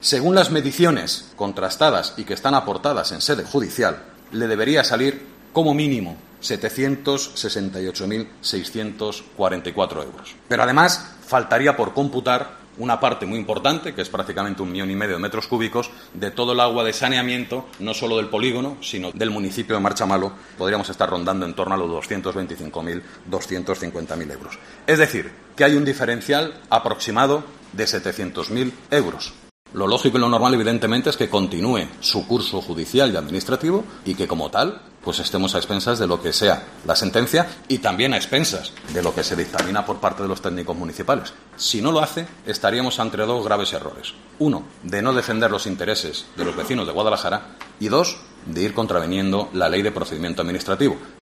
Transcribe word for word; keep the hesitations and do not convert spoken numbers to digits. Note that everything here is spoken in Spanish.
Según las mediciones contrastadas y que están aportadas en sede judicial, le debería salir como mínimo setecientos sesenta y ocho mil seiscientos cuarenta y cuatro euros. Pero además faltaría por computar una parte muy importante, que es prácticamente un millón y medio de metros cúbicos, de todo el agua de saneamiento, no solo del polígono, sino del municipio de Marchamalo. Podríamos estar rondando en torno a los doscientos veinticinco mil, doscientos cincuenta mil euros. Es decir, que hay un diferencial aproximado de setecientos mil euros. Lo lógico y lo normal, evidentemente, es que continúe su curso judicial y administrativo y que, como tal, pues estemos a expensas de lo que sea la sentencia y también a expensas de lo que se dictamina por parte de los técnicos municipales. Si no lo hace, estaríamos ante dos graves errores. Uno, de no defender los intereses de los vecinos de Guadalajara y dos, de ir contraveniendo la ley de procedimiento administrativo.